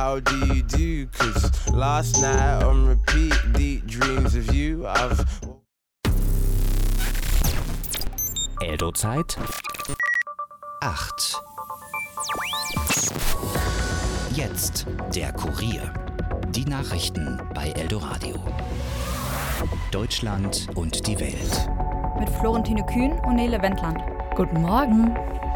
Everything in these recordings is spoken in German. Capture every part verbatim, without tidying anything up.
how do you do? Cause last night on repeat, deep dreams of you. I've Eldo-Zeit acht. Jetzt der Kurier. Die Nachrichten bei Eldoradio. Deutschland und die Welt. Mit Florentine Kühn und Nele Wendland. Guten Morgen.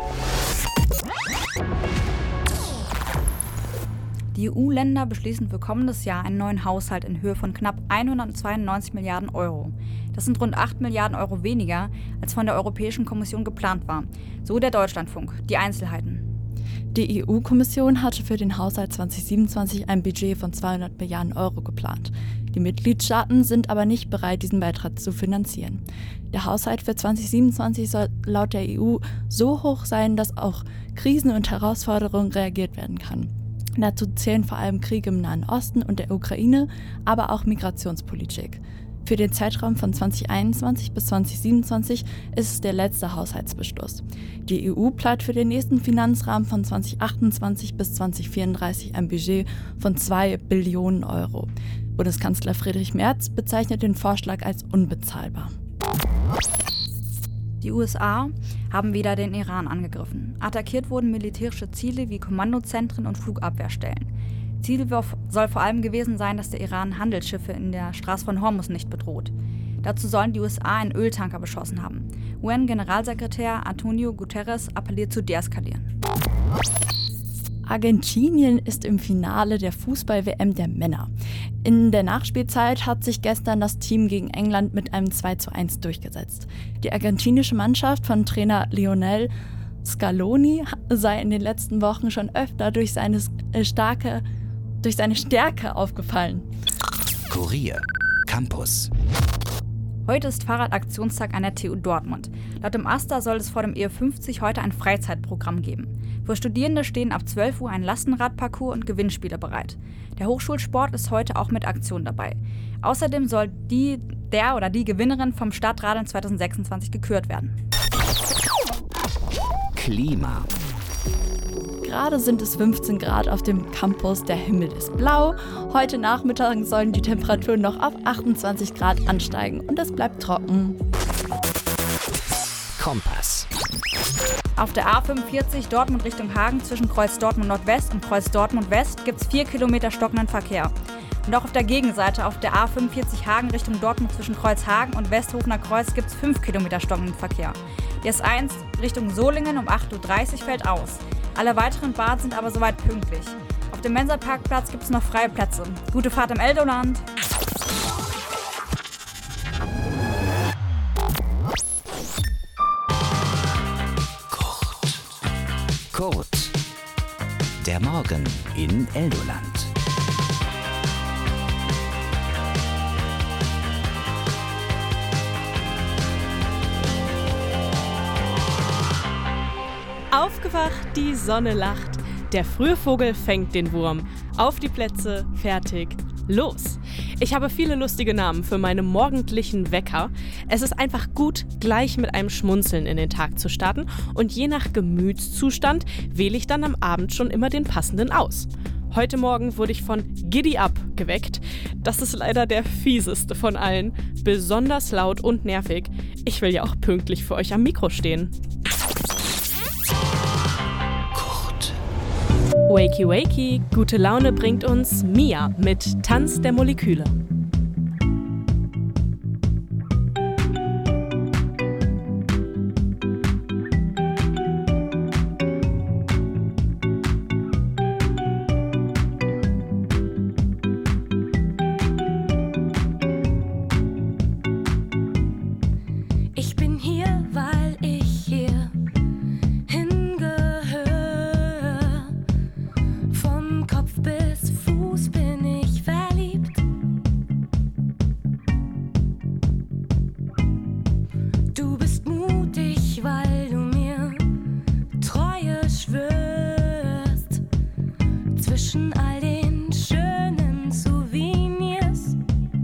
Die E U-Länder beschließen für kommendes Jahr einen neuen Haushalt in Höhe von knapp hundertzweiundneunzig Milliarden Euro. Das sind rund acht Milliarden Euro weniger, als von der Europäischen Kommission geplant war. So der Deutschlandfunk. Die Einzelheiten. Die E U-Kommission hatte für den Haushalt zwanzig siebenundzwanzig ein Budget von zweihundert Milliarden Euro geplant. Die Mitgliedstaaten sind aber nicht bereit, diesen Beitrag zu finanzieren. Der Haushalt für zwanzig siebenundzwanzig soll laut der E U so hoch sein, dass auch Krisen und Herausforderungen reagiert werden kann. Dazu zählen vor allem Kriege im Nahen Osten und der Ukraine, aber auch Migrationspolitik. Für den Zeitraum von zwanzig einundzwanzig bis zwanzig siebenundzwanzig ist es der letzte Haushaltsbeschluss. Die E U plant für den nächsten Finanzrahmen von zwanzig achtundzwanzig bis zwanzig vierunddreißig ein Budget von zwei Billionen Euro. Bundeskanzler Friedrich Merz bezeichnet den Vorschlag als unbezahlbar. Die U S A haben wieder den Iran angegriffen. Attackiert wurden militärische Ziele wie Kommandozentren und Flugabwehrstellen. Ziel soll vor allem gewesen sein, dass der Iran Handelsschiffe in der Straße von Hormuz nicht bedroht. Dazu sollen die U S A einen Öltanker beschossen haben. U N-Generalsekretär Antonio Guterres appelliert zu deeskalieren. Argentinien ist im Finale der Fußball-W M der Männer. In der Nachspielzeit hat sich gestern das Team gegen England mit einem zwei zu eins durchgesetzt. Die argentinische Mannschaft von Trainer Lionel Scaloni sei in den letzten Wochen schon öfter durch seine starke, durch seine Stärke aufgefallen. Kurier Campus. Heute ist Fahrradaktionstag an der T U Dortmund. Laut dem AStA soll es vor dem E fünfzig heute ein Freizeitprogramm geben. Für Studierende stehen ab zwölf Uhr ein Lastenradparcours und Gewinnspiele bereit. Der Hochschulsport ist heute auch mit Aktion dabei. Außerdem soll die, der oder die Gewinnerin vom Stadtradeln zwanzig sechsundzwanzig gekürt werden. Klima. Gerade sind es fünfzehn Grad auf dem Campus, der Himmel ist blau. Heute Nachmittag sollen die Temperaturen noch auf achtundzwanzig Grad ansteigen und es bleibt trocken. Kompass. Auf der A fünfundvierzig Dortmund Richtung Hagen zwischen Kreuz Dortmund Nordwest und Kreuz Dortmund West gibt es vier Kilometer stockenden Verkehr. Und auch auf der Gegenseite auf der A fünfundvierzig Hagen Richtung Dortmund zwischen Kreuz Hagen und Westhofener Kreuz gibt es fünf Kilometer stockenden Verkehr. Die S eins Richtung Solingen um acht Uhr dreißig fällt aus. Alle weiteren Bahnen sind aber soweit pünktlich. Auf dem Mensa-Parkplatz gibt es noch freie Plätze. Gute Fahrt im Eldoland! Kurt. Der Morgen in Eldoland. Aufgewacht, die Sonne lacht. Der frühe Vogel fängt den Wurm. Auf die Plätze, fertig, los. Ich habe viele lustige Namen für meine morgendlichen Wecker. Es ist einfach gut, gleich mit einem Schmunzeln in den Tag zu starten. Und je nach Gemütszustand wähle ich dann am Abend schon immer den passenden aus. Heute Morgen wurde ich von Giddy Up geweckt. Das ist leider der fieseste von allen. Besonders laut und nervig. Ich will ja auch pünktlich für euch am Mikro stehen. Wakey Wakey, gute Laune bringt uns Mia mit Tanz der Moleküle. Ich bin hier, weil ich hier bis Fuß bin ich verliebt. Du bist mutig, weil du mir Treue schwörst. Zwischen all den schönen Souvenirs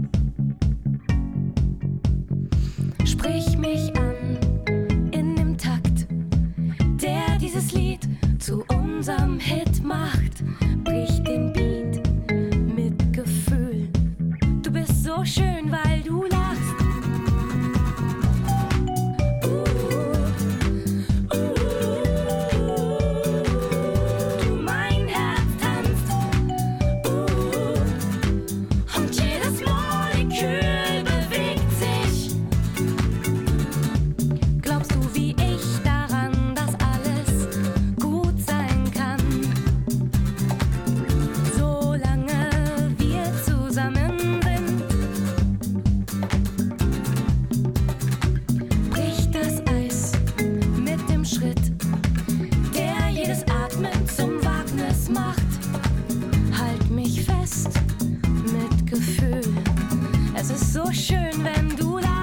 sprich mich an in dem Takt, der dieses Lied zu unserem Hit macht. Brich den Beat ausmacht. Halt mich fest mit Gefühl. Es ist so schön, wenn du lachst.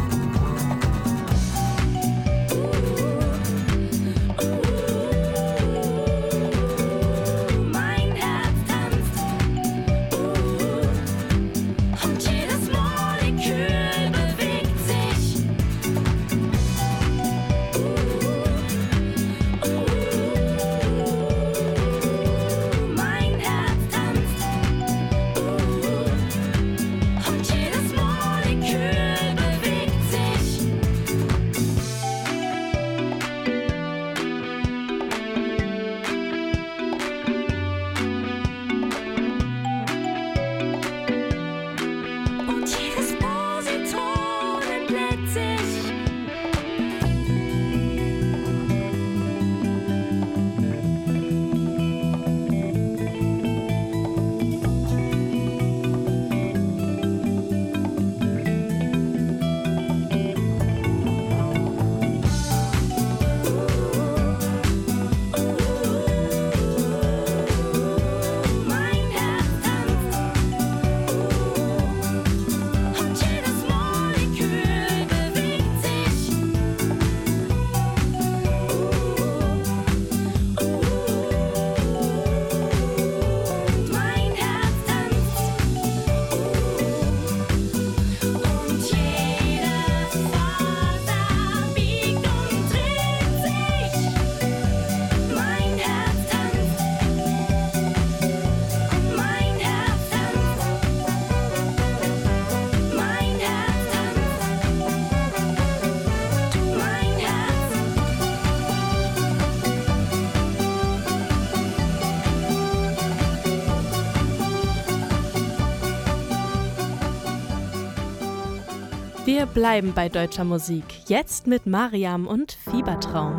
Wir bleiben bei deutscher Musik. Jetzt mit Mariam und Fiebertraum.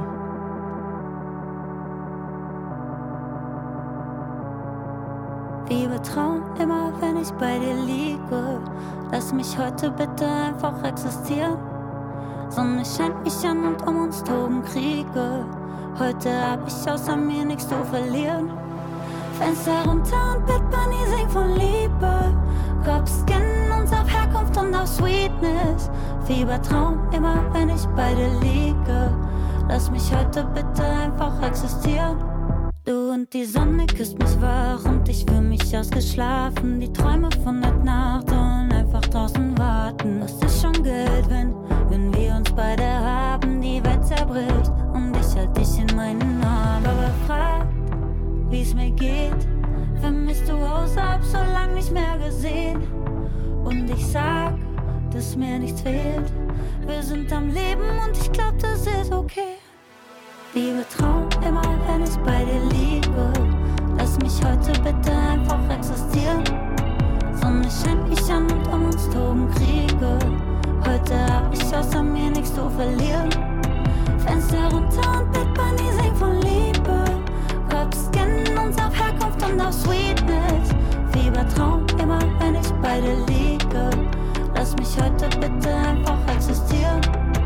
Fiebertraum, immer wenn ich bei dir liege. Lass mich heute bitte einfach existieren. Sonne scheint mich an und um uns toben Kriege. Heute hab ich außer mir nichts zu verlieren. Fenster runter und Bett Bunny singt von Liebe. Kopf scannen uns auf Herkunft und auf Sweetness. Fiebertraum, immer wenn ich bei dir liege. Lass mich heute bitte einfach existieren. Du und die Sonne küsst mich wach und ich fühl mich ausgeschlafen. Die Träume von der Nacht und einfach draußen warten. Was ist schon Geld, wenn, wenn wir uns beide haben? Die Welt zerbricht und ich halt dich in meinen Armen. Aber frag, wie's mir geht. Vermisst du Haus, hab so lang nicht mehr gesehen. Und ich sag, dass mir nichts fehlt. Wir sind am Leben und ich glaub, das ist okay. Fiebertraum, immer wenn ich bei dir liege. Lass mich heute bitte einfach existieren. Sonne scheint mich an und um uns toben Kriege. Heute hab ich außer mir nichts zu verlieren. Fenster runter und Bett Bunny singt von Liebe. Kopf scannen uns auf Herkunft und auf Sweetness. Fiebertraum, immer wenn ich bei dir liege. Lass mich heute bitte einfach existieren.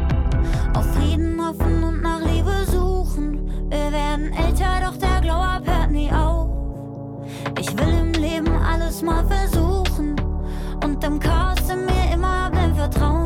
Auf Frieden hoffen und nach Liebe suchen. Wir werden älter, doch der Glow-Up hört nie auf. Ich will im Leben alles mal versuchen und im Chaos in mir immer blind vertrauen.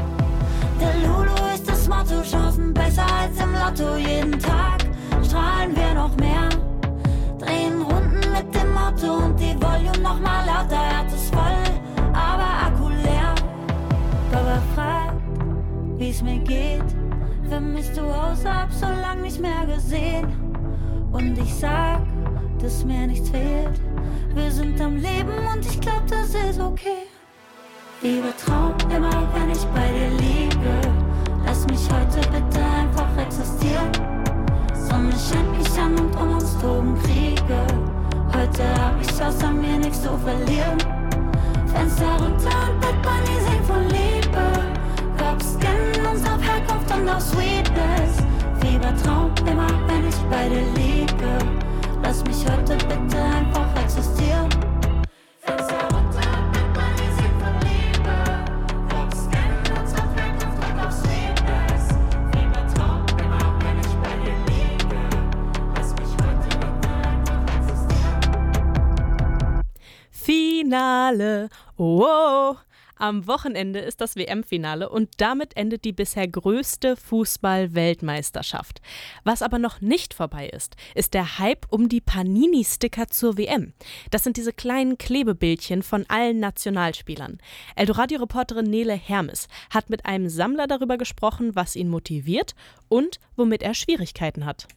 Der Lulu ist das Motto, Chancen besser als im Lotto. Jeden Tag strahlen wir noch mehr. Drehen Runden mit dem Auto und die Volume noch mal lauter. Herz ist voll, aber Akku leer. Baba fragt, wie's mir geht. Vermisst du Haus, hab so lang nicht mehr gesehen. Und ich sag, dass mir nichts fehlt. Wir sind am Leben und ich glaub, das ist okay. Fiebertraum, immer wenn ich bei dir liege. Lass mich heute bitte einfach existieren. Sonne scheint mich an und um uns toben Kriege. Heute hab ich außer mir nichts zu verlieren. Fenster runter und Bett Bunny singt von Liebe. Kopf scannen uns auf Herkunft und auf Sweetness. Fiebertraum, immer wenn ich bei dir liege. Lass mich heute bitte einfach existieren. Fenster runter und Bett Bunny singt von Liebe. Kopf scannen uns auf Herkunft und auf Sweetness. Fiebertraum, immer wenn ich bei dir liege. Lass mich heute bitte einfach existieren. Finale. Oh, oh. Am Wochenende ist das W M-Finale und damit endet die bisher größte Fußball-Weltmeisterschaft. Was aber noch nicht vorbei ist, ist der Hype um die Panini-Sticker zur W M. Das sind diese kleinen Klebebildchen von allen Nationalspielern. Eldoradio-Reporterin Nele Hermes hat mit einem Sammler darüber gesprochen, was ihn motiviert und womit er Schwierigkeiten hat.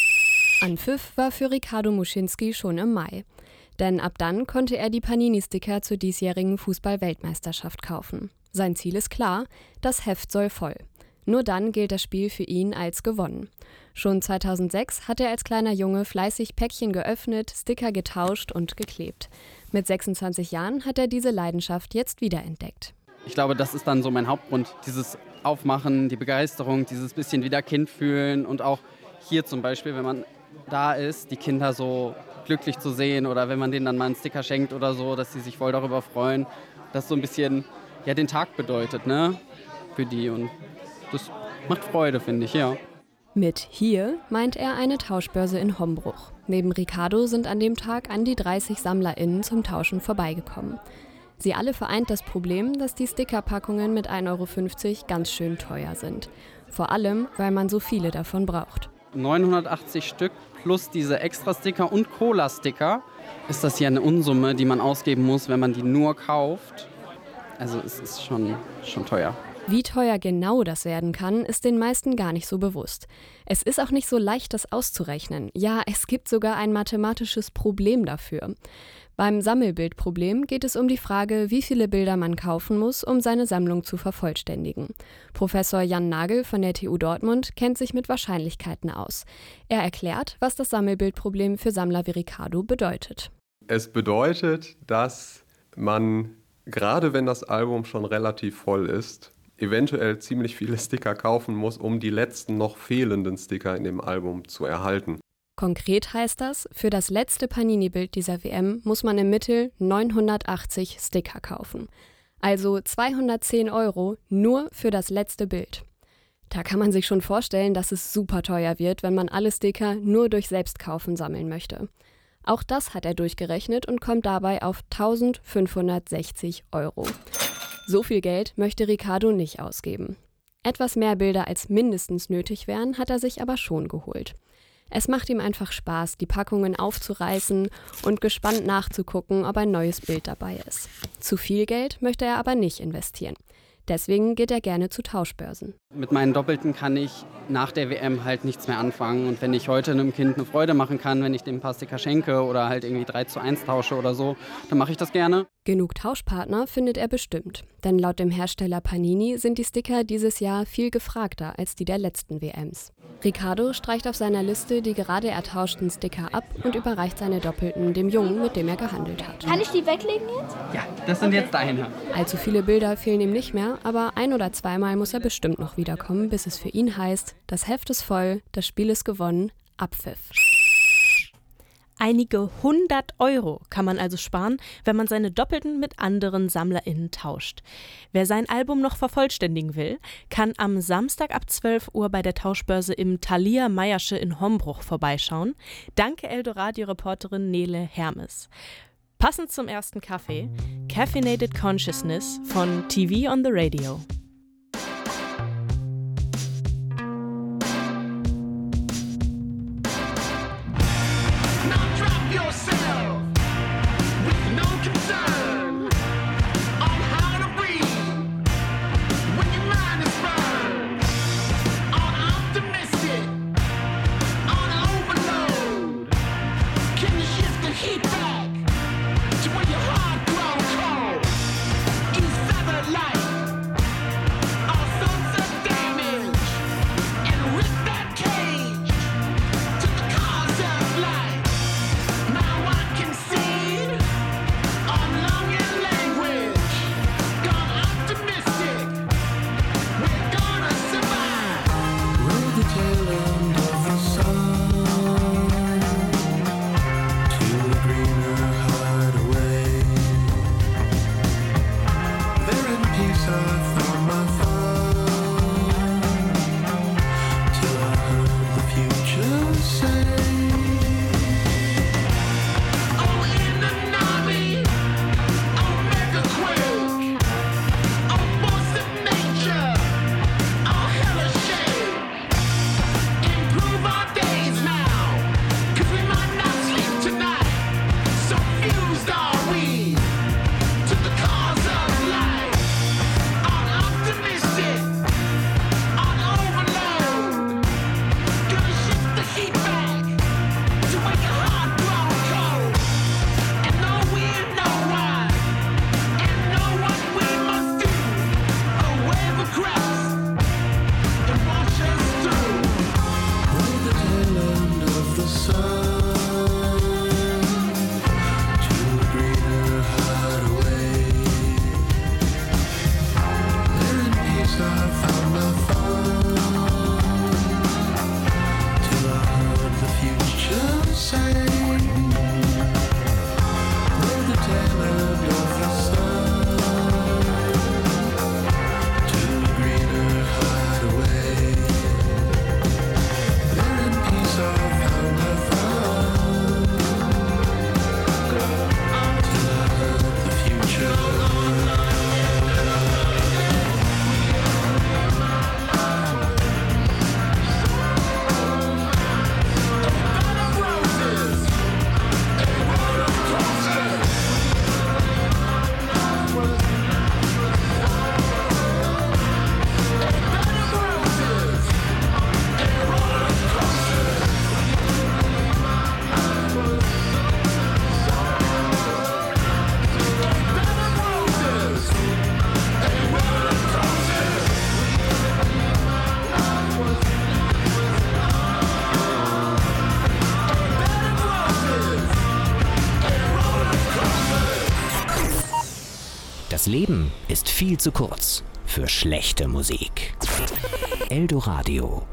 Anpfiff war für Ricardo Muschinski schon im Mai. Denn ab dann konnte er die Panini-Sticker zur diesjährigen Fußball-Weltmeisterschaft kaufen. Sein Ziel ist klar, das Heft soll voll. Nur dann gilt das Spiel für ihn als gewonnen. Schon zweitausendsechs hat er als kleiner Junge fleißig Päckchen geöffnet, Sticker getauscht und geklebt. Mit sechsundzwanzig Jahren hat er diese Leidenschaft jetzt wiederentdeckt. Ich glaube, das ist dann so mein Hauptgrund. Dieses Aufmachen, die Begeisterung, dieses bisschen wieder Kind fühlen und auch hier zum Beispiel, wenn man da ist, die Kinder so glücklich zu sehen oder wenn man denen dann mal einen Sticker schenkt oder so, dass sie sich voll darüber freuen, dass so ein bisschen ja, den Tag bedeutet, ne, für die und das macht Freude, finde ich, ja. Mit hier meint er eine Tauschbörse in Hombruch. Neben Ricardo sind an dem Tag an die dreißig SammlerInnen zum Tauschen vorbeigekommen. Sie alle vereint das Problem, dass die Stickerpackungen mit ein Euro fünfzig ganz schön teuer sind. Vor allem, weil man so viele davon braucht. neunhundertachtzig Stück plus diese Extra-Sticker und Cola-Sticker ist das ja eine Unsumme, die man ausgeben muss, wenn man die nur kauft. Also es ist schon, schon teuer. Wie teuer genau das werden kann, ist den meisten gar nicht so bewusst. Es ist auch nicht so leicht, das auszurechnen. Ja, es gibt sogar ein mathematisches Problem dafür. Beim Sammelbildproblem geht es um die Frage, wie viele Bilder man kaufen muss, um seine Sammlung zu vervollständigen. Professor Jan Nagel von der T U Dortmund kennt sich mit Wahrscheinlichkeiten aus. Er erklärt, was das Sammelbildproblem für Sammler wie Ricardo bedeutet. Es bedeutet, dass man, gerade wenn das Album schon relativ voll ist, eventuell ziemlich viele Sticker kaufen muss, um die letzten noch fehlenden Sticker in dem Album zu erhalten. Konkret heißt das, für das letzte Panini-Bild dieser W M muss man im Mittel neunhundertachtzig Sticker kaufen. Also zweihundertzehn Euro nur für das letzte Bild. Da kann man sich schon vorstellen, dass es super teuer wird, wenn man alle Sticker nur durch Selbstkaufen sammeln möchte. Auch das hat er durchgerechnet und kommt dabei auf eintausendfünfhundertsechzig Euro. So viel Geld möchte Ricardo nicht ausgeben. Etwas mehr Bilder als mindestens nötig wären, hat er sich aber schon geholt. Es macht ihm einfach Spaß, die Packungen aufzureißen und gespannt nachzugucken, ob ein neues Bild dabei ist. Zu viel Geld möchte er aber nicht investieren. Deswegen geht er gerne zu Tauschbörsen. Mit meinen Doppelten kann ich nach der W M halt nichts mehr anfangen. Und wenn ich heute einem Kind eine Freude machen kann, wenn ich dem ein paar Sticker schenke oder halt irgendwie drei zu eins tausche oder so, dann mache ich das gerne. Genug Tauschpartner findet er bestimmt. Denn laut dem Hersteller Panini sind die Sticker dieses Jahr viel gefragter als die der letzten W Ms. Ricardo streicht auf seiner Liste die gerade ertauschten Sticker ab und überreicht seine Doppelten dem Jungen, mit dem er gehandelt hat. Kann ich die weglegen jetzt? Ja, das sind okay. Jetzt deine. Allzu viele Bilder fehlen ihm nicht mehr, aber ein- oder zweimal muss er bestimmt noch wiederkommen, bis es für ihn heißt, das Heft ist voll, das Spiel ist gewonnen, Abpfiff. Einige hundert Euro kann man also sparen, wenn man seine Doppelten mit anderen SammlerInnen tauscht. Wer sein Album noch vervollständigen will, kann am Samstag ab zwölf Uhr bei der Tauschbörse im Thalia Meiersche in Hombruch vorbeischauen. Danke Eldoradio-Reporterin Nele Hermes. Passend zum ersten Kaffee, Caffeinated Consciousness von T V on the Radio. Das Leben ist viel zu kurz für schlechte Musik. Eldoradio.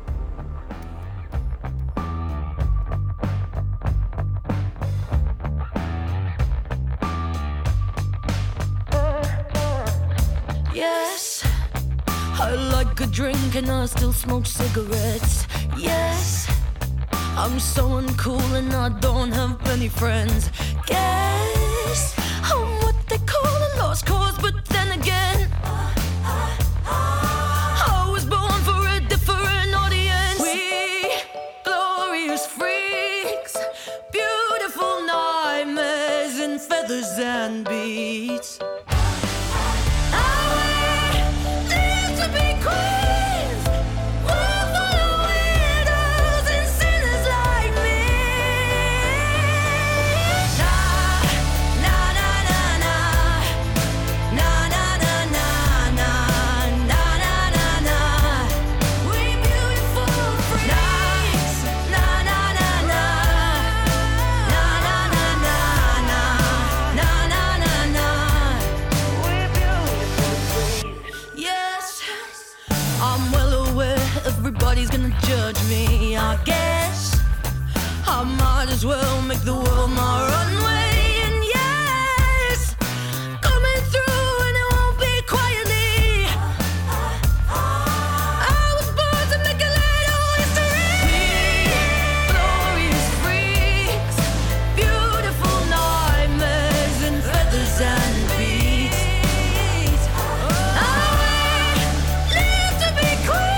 Yes, I like a drink and I still smoke cigarettes. Yes, I'm so uncool and I don't have many friends. Guess I'm what they call a lost cause, but then again, I was born for a different audience. We glorious freaks, beautiful nightmares in feathers and beats. Everybody's gonna judge me, I guess. I might as well make the world my runway. And yes, coming through and it won't be quietly. I was born to make a little history. We glorious freaks, beautiful nightmares and feathers and beats. I live to be queen.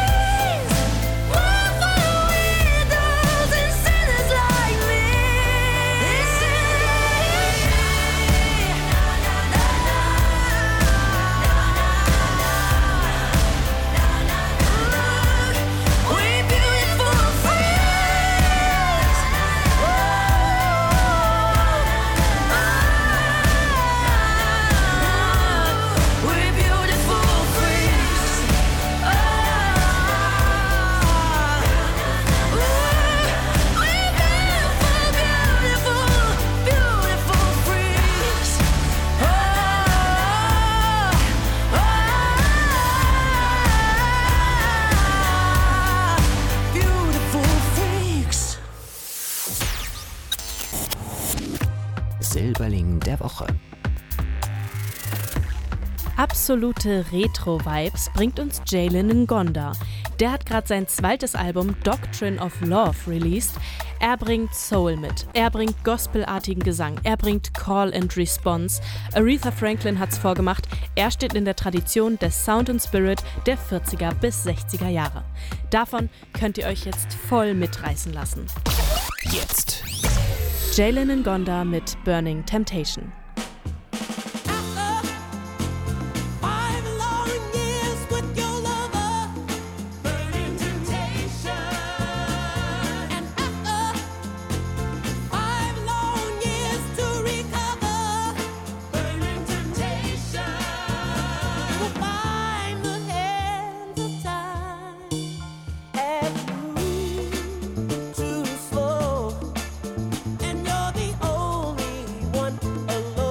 Silberling der Woche. Absolute Retro-Vibes bringt uns Jalen Ngonda. Der hat gerade sein zweites Album Doctrine of Love released. Er bringt Soul mit, er bringt gospelartigen Gesang, er bringt Call and Response. Aretha Franklin hat's vorgemacht, er steht in der Tradition des Sound and Spirit der vierziger bis sechziger Jahre. Davon könnt ihr euch jetzt voll mitreißen lassen. Jetzt Jalen Ngonda mit Burning Temptation. Too slow, and you're the only one alone.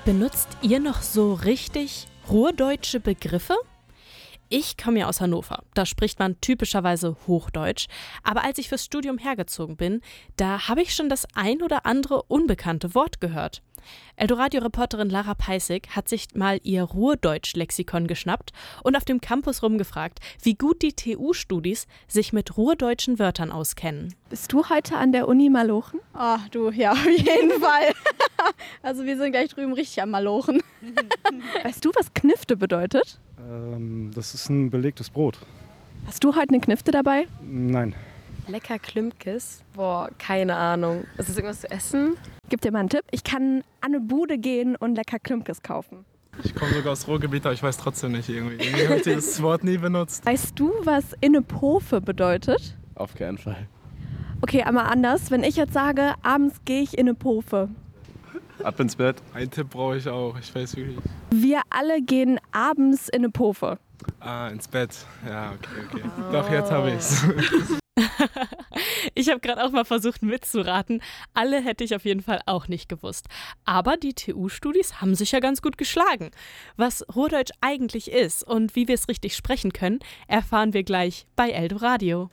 Benutzt ihr noch so richtig ruhrdeutsche Begriffe? Ich komme ja aus Hannover, da spricht man typischerweise Hochdeutsch, aber als ich fürs Studium hergezogen bin, da habe ich schon das ein oder andere unbekannte Wort gehört. Eldoradio-Reporterin Lara Peissig hat sich mal ihr Ruhrdeutsch-Lexikon geschnappt und auf dem Campus rumgefragt, wie gut die T U-Studis sich mit ruhrdeutschen Wörtern auskennen. Bist du heute an der Uni Malochen? Oh, du, ja, auf jeden Fall. Also wir sind gleich drüben richtig am Malochen. Weißt du, was Knifte bedeutet? Ähm, das ist ein belegtes Brot. Hast du heute eine Knifte dabei? Nein. Lecker Klümpkes? Boah, keine Ahnung. Ist das irgendwas zu essen? Gib dir mal einen Tipp. Ich kann an eine Bude gehen und lecker Klümpkes kaufen. Ich komme sogar aus Ruhrgebiet, aber ich weiß trotzdem nicht irgendwie. Irgendwie habe ich dieses Wort nie benutzt. Weißt du, was Innepofe bedeutet? Auf keinen Fall. Okay, aber anders. Wenn ich jetzt sage, abends gehe ich in eine Pofe. Ab ins Bett. Einen Tipp brauche ich auch. Ich weiß wirklich. Wir alle gehen abends in eine Pofe. Ah, ins Bett. Ja, okay, okay. Oh. Doch, jetzt habe ich's. Ich habe gerade auch mal versucht mitzuraten. Alle hätte ich auf jeden Fall auch nicht gewusst. Aber die T U-Studis haben sich ja ganz gut geschlagen. Was Ruhrdeutsch eigentlich ist und wie wir es richtig sprechen können, erfahren wir gleich bei Eldoradio.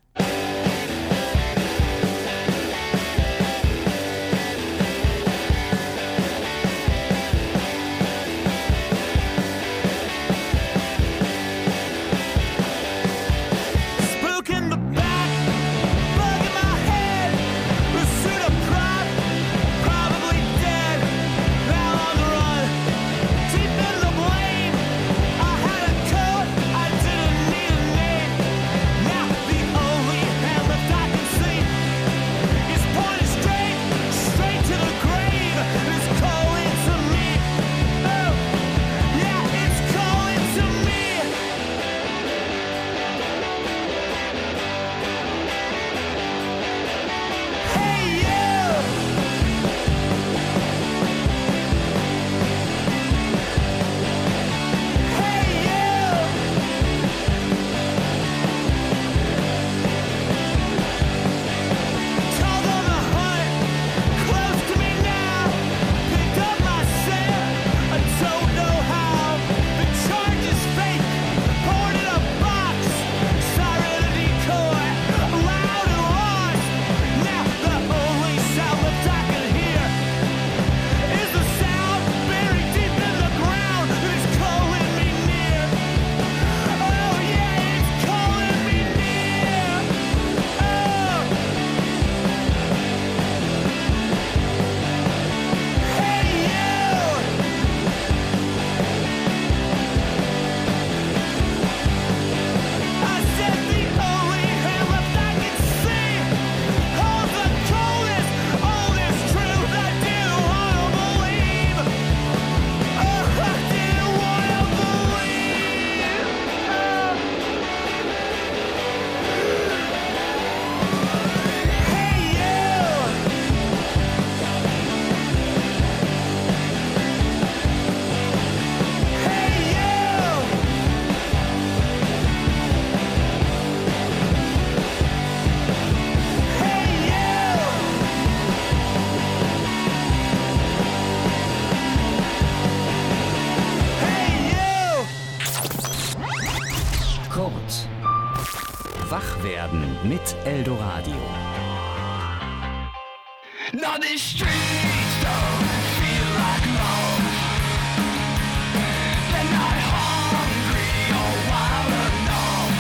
Wach werden mit Eldoradio. Now these streets don't feel like home. They're not hungry or wild enough.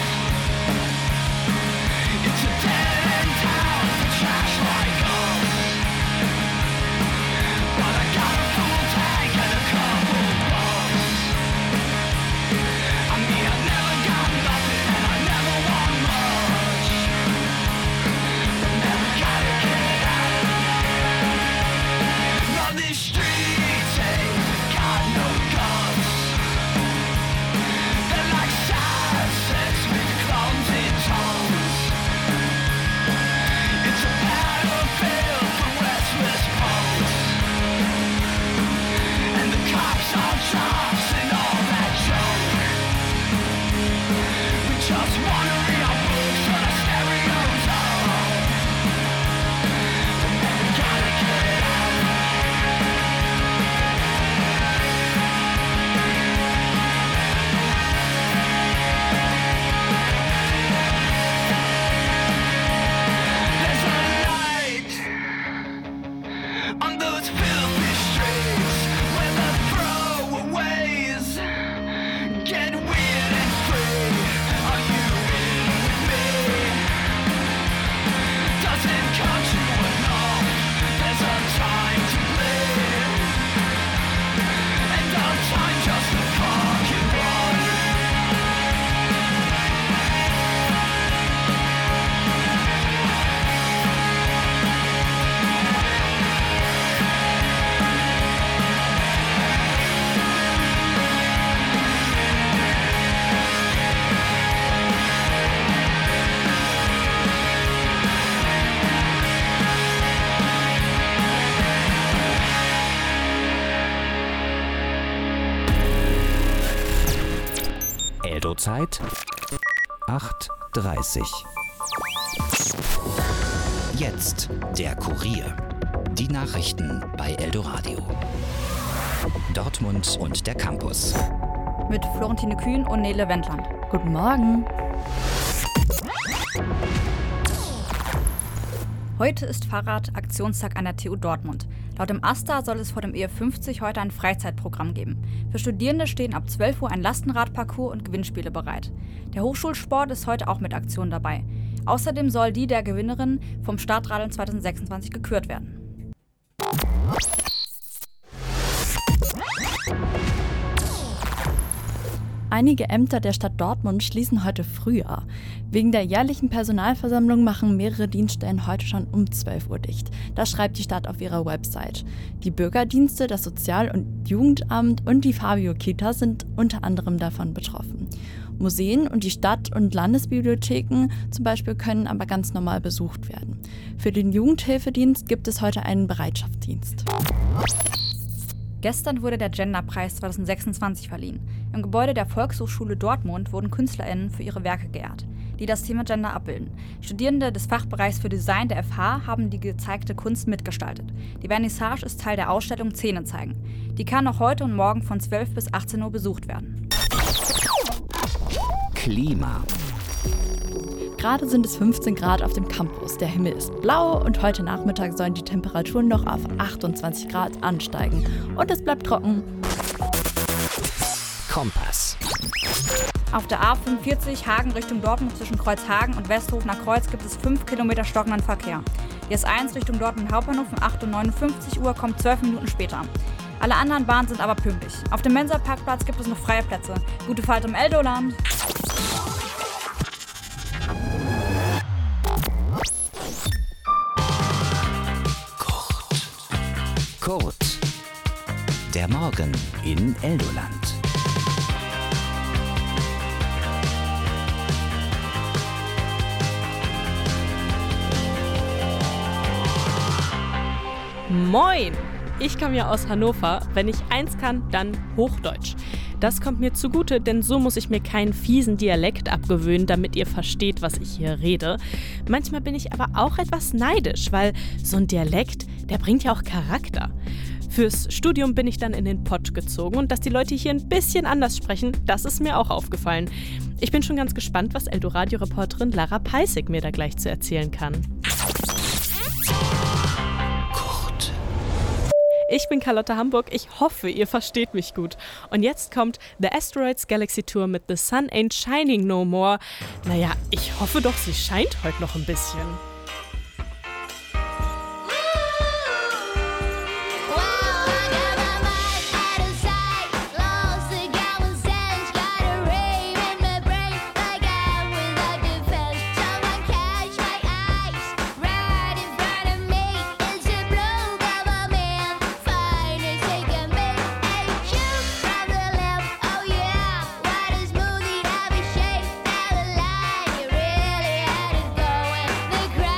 It's a dead end town for trash like us. But I got a full tank and a couple bucks. I mean I never got nothing and I never want much. But never gotta get out of here. Now these streets ain't got no guts. They're like sad sex with clumsy tongues. It's a battlefield for restless punks. And the cops are drops and all that junk. We just wanna read our books on our stereos on. But never gotta get out. Uhrzeit acht Uhr dreißig. Jetzt der Kurier. Die Nachrichten bei Eldoradio. Dortmund und der Campus. Mit Florentine Kühn und Nele Wendland. Guten Morgen. Heute ist Fahrrad-Aktionstag an der T U Dortmund. Laut dem AStA soll es vor dem E F fünfzig heute ein Freizeitprogramm geben. Für Studierende stehen ab zwölf Uhr ein Lastenradparcours und Gewinnspiele bereit. Der Hochschulsport ist heute auch mit Aktionen dabei. Außerdem soll die der Gewinnerin vom Startradeln zwanzig sechsundzwanzig gekürt werden. Einige Ämter der Stadt Dortmund schließen heute früher. Wegen der jährlichen Personalversammlung machen mehrere Dienststellen heute schon um zwölf Uhr dicht. Das schreibt die Stadt auf ihrer Website. Die Bürgerdienste, das Sozial- und Jugendamt und die Fabio-Kita sind unter anderem davon betroffen. Museen und die Stadt- und Landesbibliotheken zum Beispiel können aber ganz normal besucht werden. Für den Jugendhilfedienst gibt es heute einen Bereitschaftsdienst. Gestern wurde der Genderpreis zwanzig sechsundzwanzig verliehen. Im Gebäude der Volkshochschule Dortmund wurden KünstlerInnen für ihre Werke geehrt, die das Thema Gender abbilden. Studierende des Fachbereichs für Design der F H haben die gezeigte Kunst mitgestaltet. Die Vernissage ist Teil der Ausstellung Zähne zeigen. Die kann noch heute und morgen von zwölf bis achtzehn Uhr besucht werden. Klima. Gerade sind es fünfzehn Grad auf dem Campus. Der Himmel ist blau und heute Nachmittag sollen die Temperaturen noch auf achtundzwanzig Grad ansteigen. Und es bleibt trocken. Kompass. Auf der A fünfundvierzig Hagen Richtung Dortmund zwischen Kreuzhagen und Westhof nach Kreuz gibt es fünf Kilometer stockenden Verkehr. Die S eins Richtung Dortmund Hauptbahnhof um acht Uhr neunundfünfzig kommt zwölf Minuten später. Alle anderen Bahnen sind aber pünktlich. Auf dem Mensa-Parkplatz gibt es noch freie Plätze. Gute Fahrt im Eldoland! Kurt. Der Morgen in Eldoland. Moin! Ich komme ja aus Hannover. Wenn ich eins kann, dann Hochdeutsch. Das kommt mir zugute, denn so muss ich mir keinen fiesen Dialekt abgewöhnen, damit ihr versteht, was ich hier rede. Manchmal bin ich aber auch etwas neidisch, weil so ein Dialekt, der bringt ja auch Charakter. Fürs Studium bin ich dann in den Pott gezogen und dass die Leute hier ein bisschen anders sprechen, das ist mir auch aufgefallen. Ich bin schon ganz gespannt, was Eldoradio-Reporterin Lara Peissig mir da gleich zu erzählen kann. Ich bin Carlotta Hamburg, ich hoffe, ihr versteht mich gut. Und jetzt kommt The Asteroids Galaxy Tour mit The Sun Ain't Shining No More. Naja, ich hoffe doch, sie scheint heute noch ein bisschen. The crowd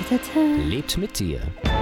Lebt mit dir.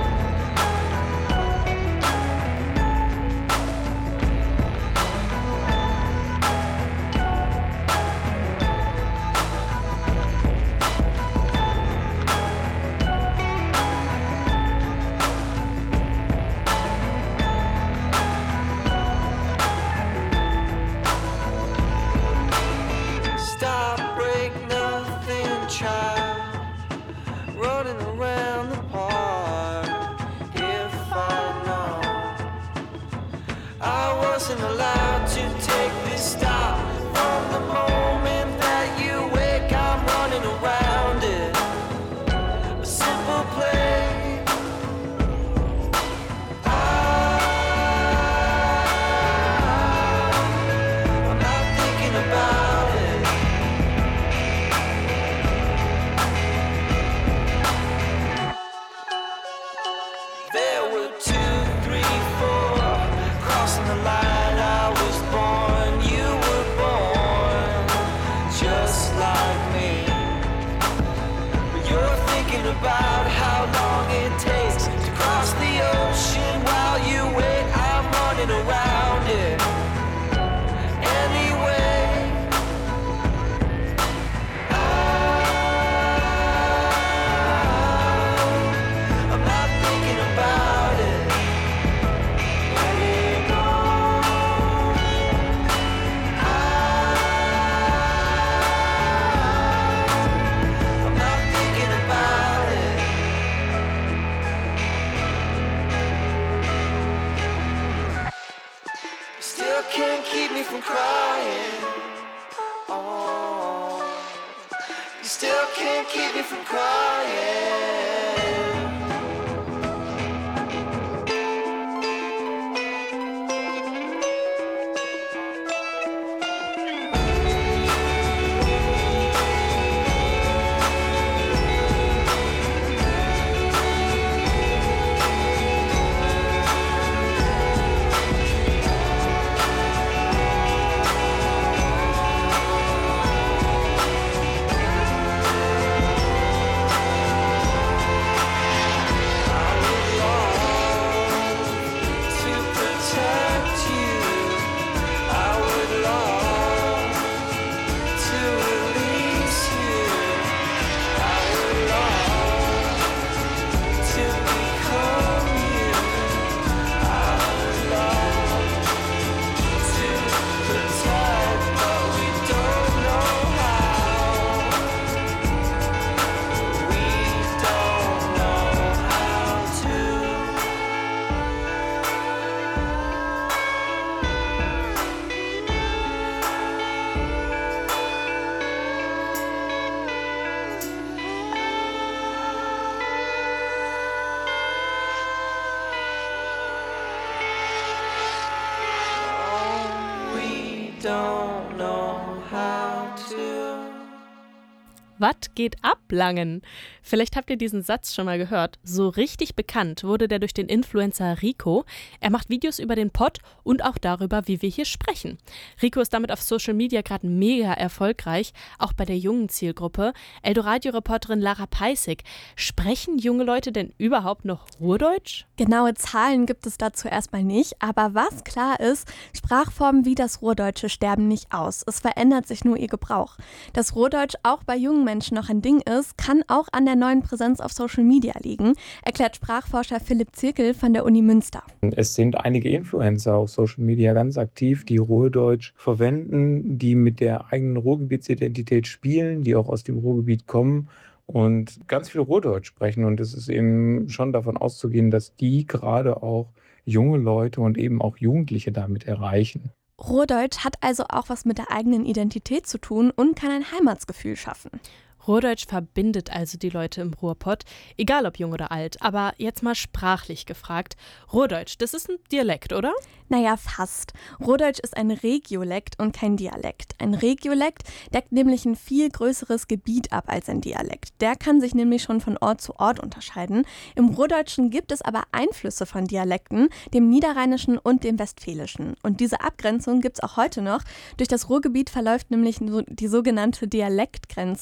Was geht ab, Langen? Vielleicht habt ihr diesen Satz schon mal gehört. So richtig bekannt wurde der durch den Influencer Rico. Er macht Videos über den Pod und auch darüber, wie wir hier sprechen. Rico ist damit auf Social Media gerade mega erfolgreich, auch bei der jungen Zielgruppe. Eldoradio-Reporterin Lara Peissig. Sprechen junge Leute denn überhaupt noch Ruhrdeutsch? Genaue Zahlen gibt es dazu erstmal nicht, aber was klar ist, Sprachformen wie das Ruhrdeutsche sterben nicht aus. Es verändert sich nur ihr Gebrauch. Dass Ruhrdeutsch auch bei jungen Menschen noch ein Ding ist, kann auch an der neuen Präsenz auf Social Media liegen, erklärt Sprachforscher Philipp Zirkel von der Uni Münster. Es sind einige Influencer auf Social Media ganz aktiv, die Ruhrdeutsch verwenden, die mit der eigenen Ruhrgebietsidentität spielen, die auch aus dem Ruhrgebiet kommen und ganz viel Ruhrdeutsch sprechen. Und es ist eben schon davon auszugehen, dass die gerade auch junge Leute und eben auch Jugendliche damit erreichen. Ruhrdeutsch hat also auch was mit der eigenen Identität zu tun und kann ein Heimatsgefühl schaffen. Ruhrdeutsch verbindet also die Leute im Ruhrpott, egal ob jung oder alt. Aber jetzt mal sprachlich gefragt. Ruhrdeutsch, das ist ein Dialekt, oder? Naja, fast. Ruhrdeutsch ist ein Regiolekt und kein Dialekt. Ein Regiolekt deckt nämlich ein viel größeres Gebiet ab als ein Dialekt. Der kann sich nämlich schon von Ort zu Ort unterscheiden. Im Ruhrdeutschen gibt es aber Einflüsse von Dialekten, dem Niederrheinischen und dem Westfälischen. Und diese Abgrenzung gibt es auch heute noch. Durch das Ruhrgebiet verläuft nämlich die sogenannte Dialektgrenze.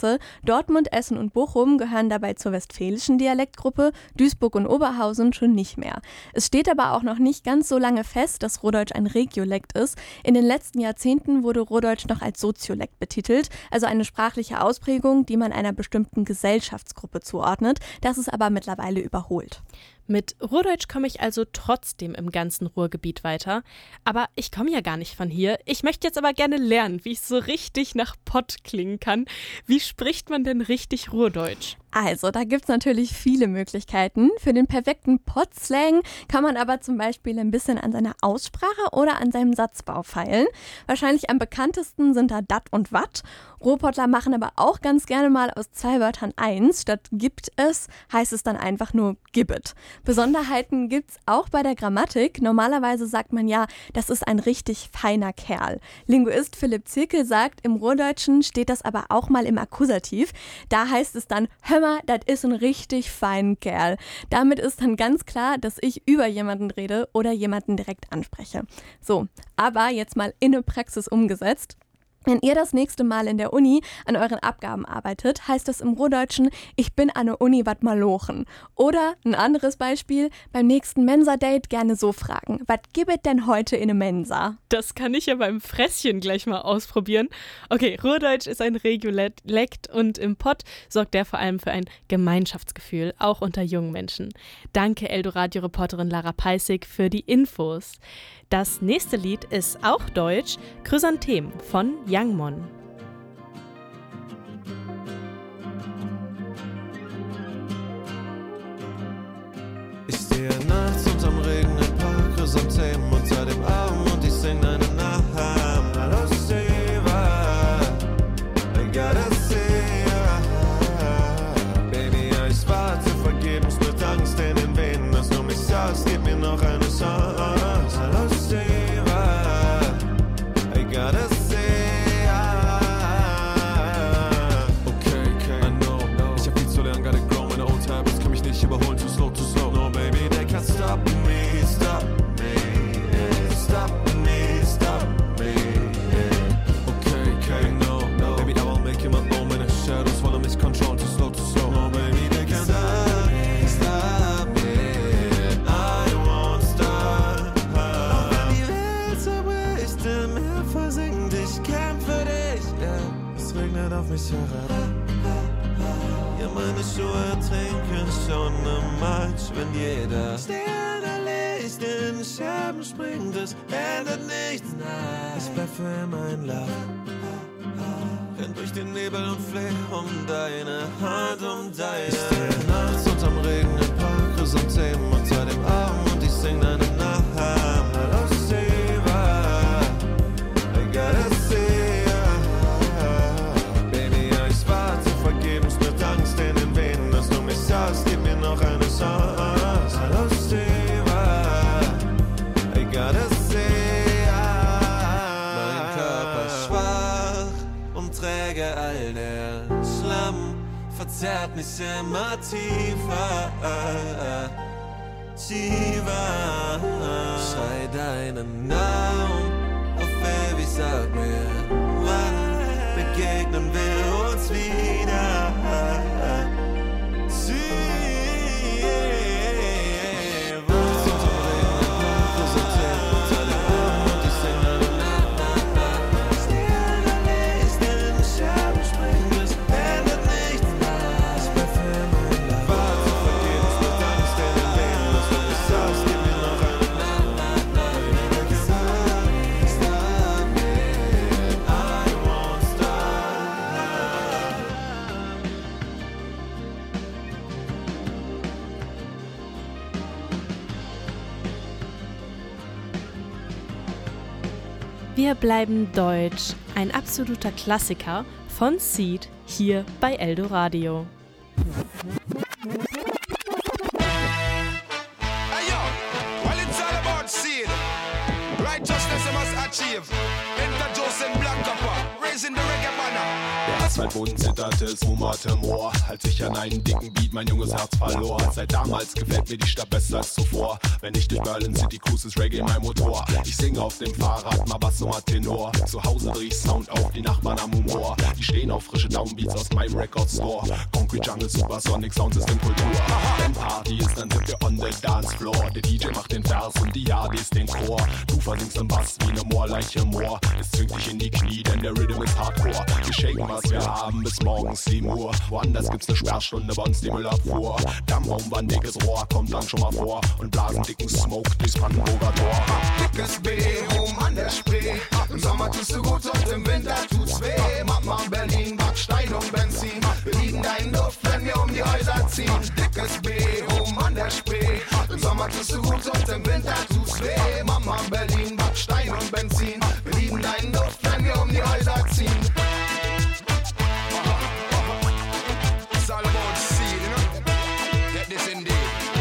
Dortmund, Essen und Bochum gehören dabei zur westfälischen Dialektgruppe, Duisburg und Oberhausen schon nicht mehr. Es steht aber auch noch nicht ganz so lange fest, dass Ruhrdeutsch ein Regiolekt ist. In den letzten Jahrzehnten wurde Ruhrdeutsch noch als Soziolekt betitelt, also eine sprachliche Ausprägung, die man einer bestimmten Gesellschaftsgruppe zuordnet. Das ist aber mittlerweile überholt. Mit Ruhrdeutsch komme ich also trotzdem im ganzen Ruhrgebiet weiter. Aber ich komme ja gar nicht von hier. Ich möchte jetzt aber gerne lernen, wie ich so richtig nach Pott klingen kann. Wie spricht man denn richtig Ruhrdeutsch? Also, da gibt's natürlich viele Möglichkeiten. Für den perfekten Pott-Slang kann man aber zum Beispiel ein bisschen an seiner Aussprache oder an seinem Satzbau feilen. Wahrscheinlich am bekanntesten sind da dat und wat. Ruhrpottler machen aber auch ganz gerne mal aus zwei Wörtern eins. Statt gibt es, heißt es dann einfach nur gibbet. Besonderheiten gibt's auch bei der Grammatik. Normalerweise sagt man ja, das ist ein richtig feiner Kerl. Linguist Philipp Zirkel sagt, im Ruhrdeutschen steht das aber auch mal im Akkusativ. Da heißt es dann, hör mal, das ist ein richtig feiner Kerl. Damit ist dann ganz klar, dass ich über jemanden rede oder jemanden direkt anspreche. So, aber jetzt mal in eine Praxis umgesetzt. Wenn ihr das nächste Mal in der Uni an euren Abgaben arbeitet, heißt das im Ruhrdeutschen, ich bin an der Uni wat malochen. Oder ein anderes Beispiel, beim nächsten Mensa-Date gerne so fragen, was gibt denn heute in der Mensa? Das kann ich ja beim Fresschen gleich mal ausprobieren. Okay, Ruhrdeutsch ist ein Regiolekt und im Pott sorgt der vor allem für ein Gemeinschaftsgefühl, auch unter jungen Menschen. Danke Eldoradio-Reporterin Lara Peissig für die Infos. Das nächste Lied ist auch deutsch, Chrysantem von Young Mon. Ich stehe nachts unterm Regen im Park, Chrysantem unter dem Arm und ich sing deinen Namen. Hallo Shiva, I gotta see ya. Baby, ja, ich warte vergebens mit Angst in den Venen, dass du mich sagst, gib mir noch eine Chance. Hallo Shiva, I gotta see ya. Okay, okay, I know, know. Ich hab viel zu lernen, gotta grow, meine old habits kann mich nicht überholen, too slow, too slow. No baby, they can't stop me, stop me, yeah. Stop me, stop me, yeah. Okay, okay, no, no. Baby, I will make you my own, meine shadows wollen mich control, too slow, too slow. No baby, they can't stop me, stop me, I won't stop. Auch wenn die Welt zerbricht, im Meer versinkt, ich kämpf für dich, yeah. Es regnet auf mich herab. Ja, meine Schuhe trinken schon im Matsch, wenn jeder Sternenlicht in den Scherben springt, es ändert nichts, nein. Ich bleib für immer in Love. Renn durch den Nebel und fleh um deine Hand, um deine. Ich stehe nachts unterm Regen im Park, Chrysantem unter dem Arm und ich sing deinen Namen. Hallo Shiva, I gotta see ya. Baby, ja, ich warte vergebens mit Angst in den Venen, dass du mich sagst, gib mir noch eine Chance. Hallo Shiva, I gotta see ya. Mein Körper schwach und träge all der Schlamm verzerrt mich immer tiefer. Shiva, schrei deinen Namen auf ewig, sag mir, wann begegnen wir uns wieder? Shiva. Wir bleiben deutsch. Ein absoluter Klassiker von Seed hier bei Eldoradio. seit Boden zitterte, es wummerte Moor. Als ich an einen dicken Beat mein junges Herz verlor. Seit damals gefällt mir die Stadt besser als zuvor. Wenn ich durch Berlin City cruise, ist Reggae mein Motor. Ich singe auf dem Fahrrad, mal Bass, mal Tenor. Zu Hause dreh ich Sound auf, die Nachbarn am Humor. Die stehen auf frische Downbeats aus meinem Record Store. Concrete Jungle, Supersonic, Soundsystem, Kultur. Wenn Party ist, dann sind wir on the dance floor. Der D J macht den Vers und die Yardis den Chor. Du versinkst im Bass wie ne Moorleiche Moor. Es zwingt dich in die Knie, denn der Rhythm ist Hardcore. Wir shaken, was wir haben, bis morgens sieben Uhr. Woanders gibt's ne Sperrstunde, bei uns die Müllabfuhr. Dammbaum, war ein dickes Rohr, kommt lang schon mal vor. Und blasen dicken Smoke durchs Brandenburger Tor. Dickes B, oben an der Spree. Im Sommer tust du gut und im Winter tut's weh. Mama Berlin, Backstein und Benzin. Wir lieben deinen Duft, wenn wir um die Häuser ziehen. Dickes B, oben an der Spree. Im Sommer tust du gut und im Winter tut's weh. Mama Berlin, Backstein und Benzin. Wir lieben deinen Duft, wenn wir um die Häuser ziehen. It's all about seed, you know? Get this indeed.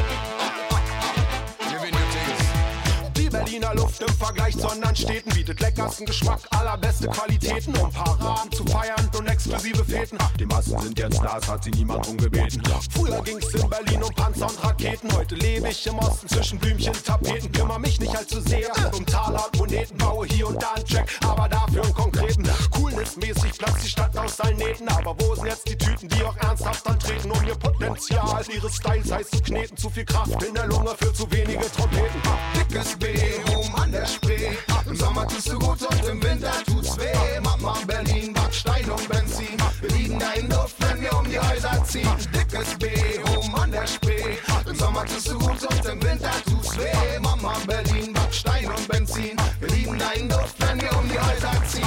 Giving you things. Die Berliner Luft im Vergleich zu anderen Städten bietet leckersten Geschmack, allerbeste Qualitäten, um Paraden zu feiern und exklusive Feten. Die Massen sind jetzt da, es hat sie niemand drum gebeten. Früher ging's in Berlin um Panzer und Raketen, heute lebe ich im Osten zwischen Blümchen, Tapeten. Kümmer mich nicht allzu sehr um Taler und Moneten, baue hier und da einen Track, aber dafür einen konkreten. Coolness-mäßig platzt die Stadt aus allen Nähten, aber wo sind jetzt die Tüten, die auch ernsthaft antreten, um ihr Potenzial, ihre Styles heiß zu kneten, zu viel Kraft in der Lunge für zu wenige Trompeten. Dickes B, oben an der Spree. Im Sommer tust du gut und im Winter tut's weh. Mama Berlin, Backstein und Benzin. Wir lieben deinen Duft, wenn wir um die Häuser ziehen. Dickes B, oben an der Spree. Im Sommer tust du gut und im Winter tut's weh. Mama Berlin, Backstein und Benzin. Wir lieben deinen Duft, wenn wir um die Häuser ziehen.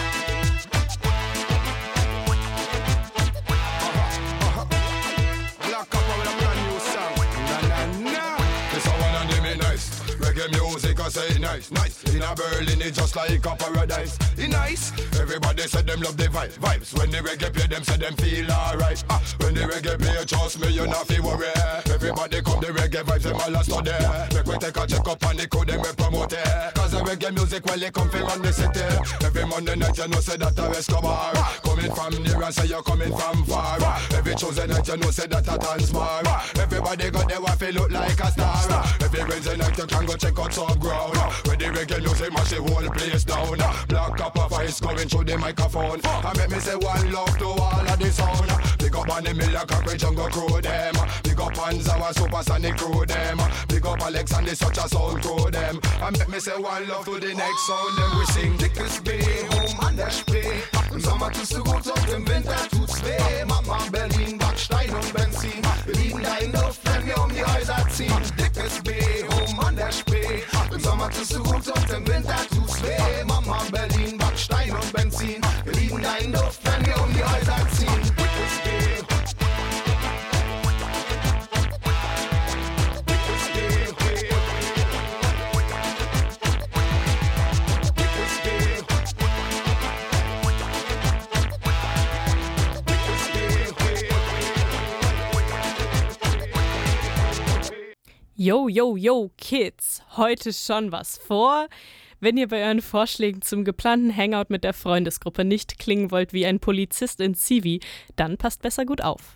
Music, I say nice, nice. In a Berlin, it's just like a paradise. It's nice. Everybody said them love the vibe, vibes. When the reggae play, them say them feel alright. Ah, when the reggae play, trust me, you not feel worry. Everybody come the reggae vibes, them all a study. Make we take a check up on the code, them we promote it. Cause the reggae music, well, they come from on the city. Every Monday night, you know, say that a Escobar. Coming from near and say you're coming from far. Every Tuesday night, you know, say that a Transmar. Everybody got their wife, look like a star. Every Wednesday night, you can go check out some ground. When the reggae music mash the whole place down. Black cup of ice coming through the microphone. I make me say one love to all of the sound. Big up on the Miller Cockroach Jungle crew them. Big up on Zawa Supersonic crew them. Big up Alex and the such a sound crew them. I make me say one love to the next sound. Then we sing Dickes B, oben an der Spree. Im Sommer tust du gut und im Winter tut's weh. Mama Berlin, Backstein und Benzin. Wir lieben deinen Duft, wenn wir um die Häuser ziehen. Dickes B, oben an der Spree. Im Sommer tust du gut und im Winter tut's weh. Mama Berlin, Backstein und Benzin. Wir lieben deinen Duft, wenn wir um die Häuser ziehen. Dickes B. Yo, yo, yo, Kids, heute schon was vor? Wenn ihr bei euren Vorschlägen zum geplanten Hangout mit der Freundesgruppe nicht klingen wollt wie ein Polizist in Zivi, dann passt besser gut auf.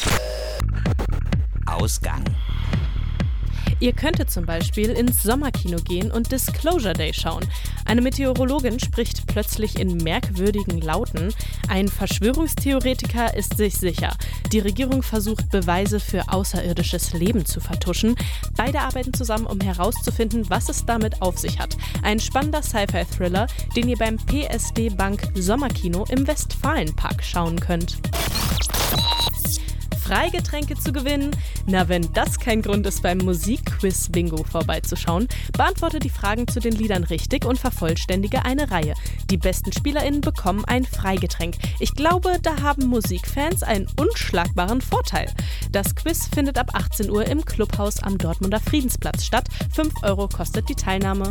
Ausgang. Ihr könntet zum Beispiel ins Sommerkino gehen und Disclosure Day schauen. Eine Meteorologin spricht plötzlich in merkwürdigen Lauten. Ein Verschwörungstheoretiker ist sich sicher. Die Regierung versucht, Beweise für außerirdisches Leben zu vertuschen. Beide arbeiten zusammen, um herauszufinden, was es damit auf sich hat. Ein spannender Sci-Fi-Thriller, den ihr beim P S D Bank Sommerkino im Westfalenpark schauen könnt. Freigetränke zu gewinnen? Na, wenn das kein Grund ist, beim Musikquiz-Bingo vorbeizuschauen, beantworte die Fragen zu den Liedern richtig und vervollständige eine Reihe. Die besten SpielerInnen bekommen ein Freigetränk. Ich glaube, da haben Musikfans einen unschlagbaren Vorteil. Das Quiz findet ab achtzehn Uhr im Clubhaus am Dortmunder Friedensplatz statt. fünf Euro kostet die Teilnahme.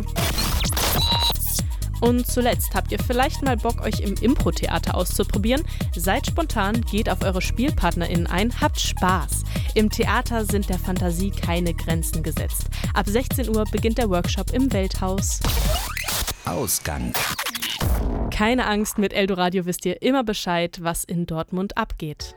Und zuletzt, habt ihr vielleicht mal Bock, euch im Impro-Theater auszuprobieren? Seid spontan, geht auf eure SpielpartnerInnen ein, habt Spaß. Im Theater sind der Fantasie keine Grenzen gesetzt. Ab sechzehn Uhr beginnt der Workshop im Welthaus. Ausgang. Keine Angst, mit Eldoradio wisst ihr immer Bescheid, was in Dortmund abgeht.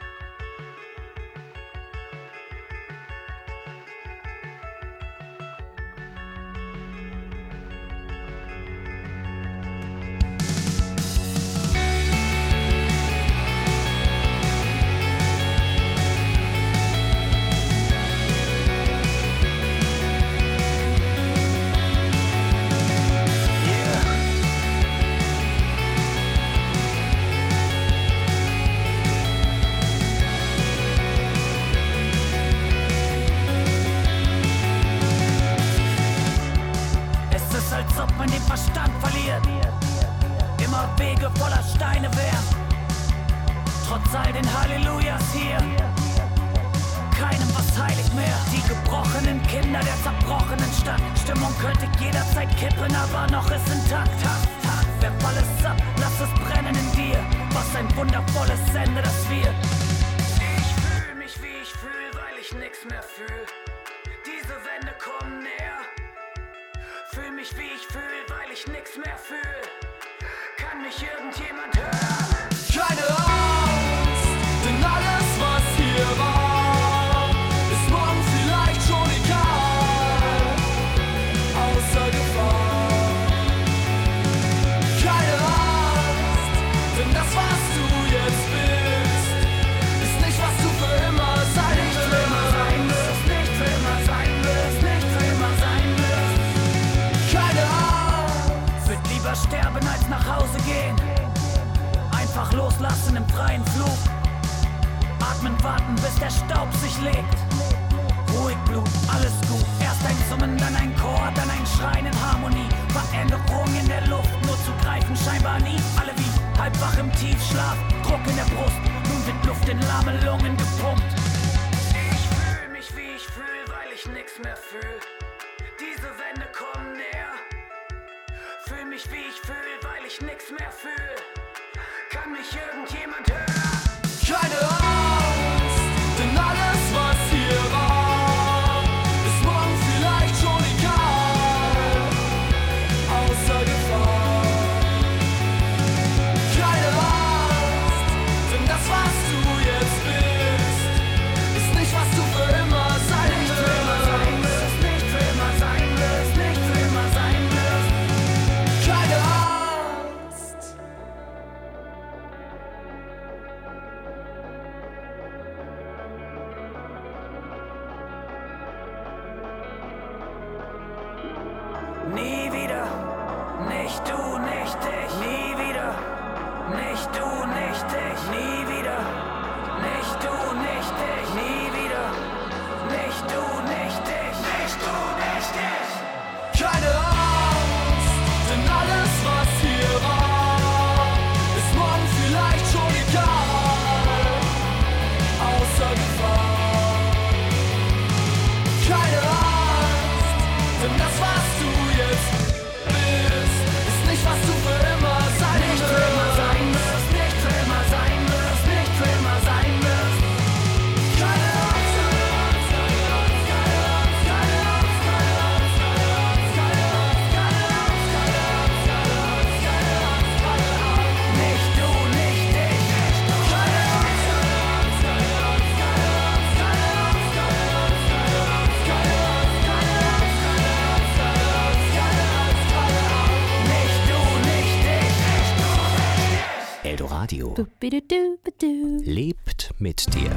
Eldoradio lebt mit dir.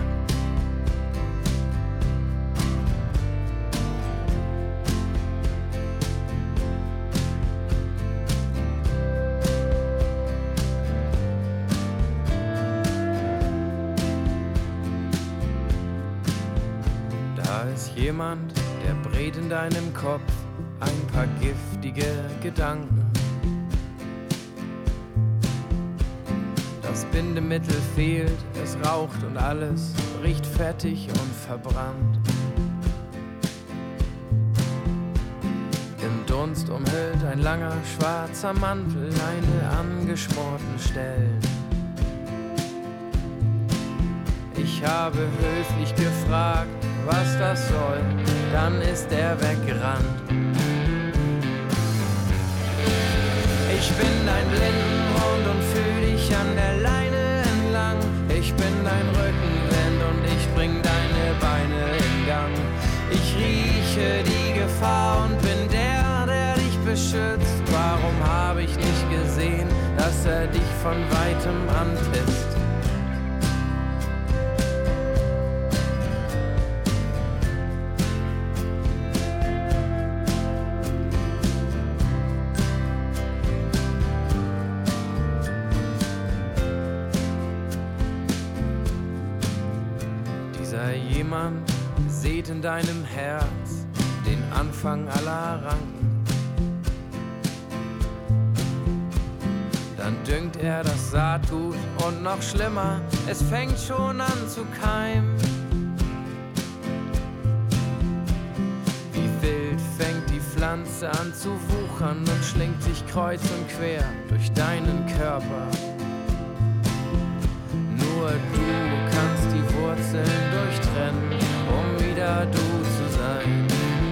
Da ist jemand, der brät in deinem Kopf ein paar giftige Gedanken. Das Bindemittel fehlt, es raucht und alles riecht fettig und verbrannt. Im Dunst umhüllt ein langer schwarzer Mantel deine angeschmorten Stellen. Ich habe höflich gefragt, was das soll, dann ist er weggerannt. Ich Ich bin dein Blindenhund und fühl dich an der Leine entlang. Ich bin dein Rückenwind und ich bring deine Beine in Gang. Ich rieche die Gefahr und bin der, der dich beschützt. Warum habe ich nicht gesehen, dass er dich von weitem anpisst? Jemand sieht in deinem Herz den Anfang aller Ranken. Dann düngt er das Saatgut und noch schlimmer, es fängt schon an zu keimen. Wie wild fängt die Pflanze an zu wuchern und schlingt sich kreuz und quer durch deinen Körper. Nur du kannst die Wurzeln durchtrennen, um wieder du zu sein.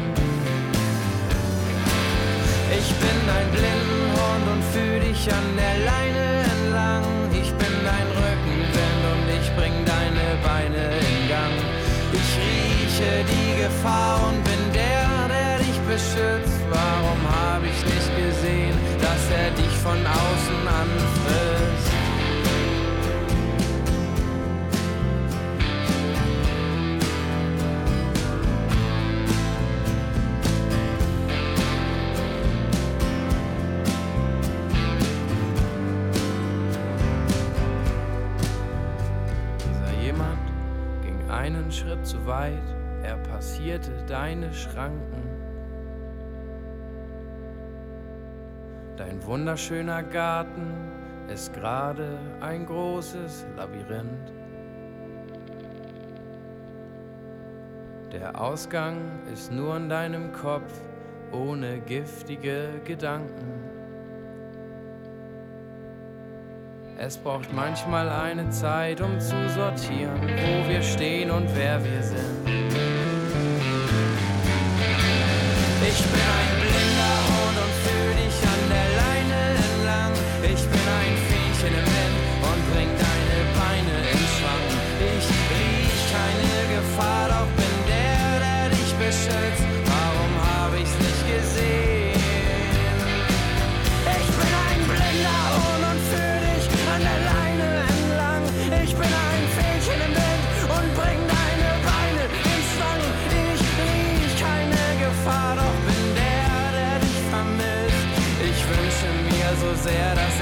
Ich bin dein Blindenhund und fühl dich an der Leine entlang. Ich bin dein Rückenwind und ich bring deine Beine in Gang. Ich rieche die Gefahr und bin der, der dich beschützt. Warum hab ich nicht gesehen, dass er dich von außen anfrisst? Schritt zu weit, er passierte deine Schranken. Dein wunderschöner Garten ist gerade ein großes Labyrinth. Der Ausgang ist nur in deinem Kopf, ohne giftige Gedanken. Es braucht manchmal eine Zeit, um zu sortieren, wo wir stehen und wer wir sind. Ich bin ein blinder Hund und fühl dich an der Leine entlang. Ich bin ein Fähnchen im Wind und bring deine Beine in Schwang. Ich riech keine Gefahr, doch bin der, der dich beschützt. Warum hab ich's nicht gesehen? Ich bin ein blinder Hund und fühl dich an der Leine entlang. Ich bin ein Fähnchen im Wind und bring deine Beine in Schwang. Ich riech keine Gefahr, doch bin der, der dich vermisst. Ich wünsche mir so sehr, dass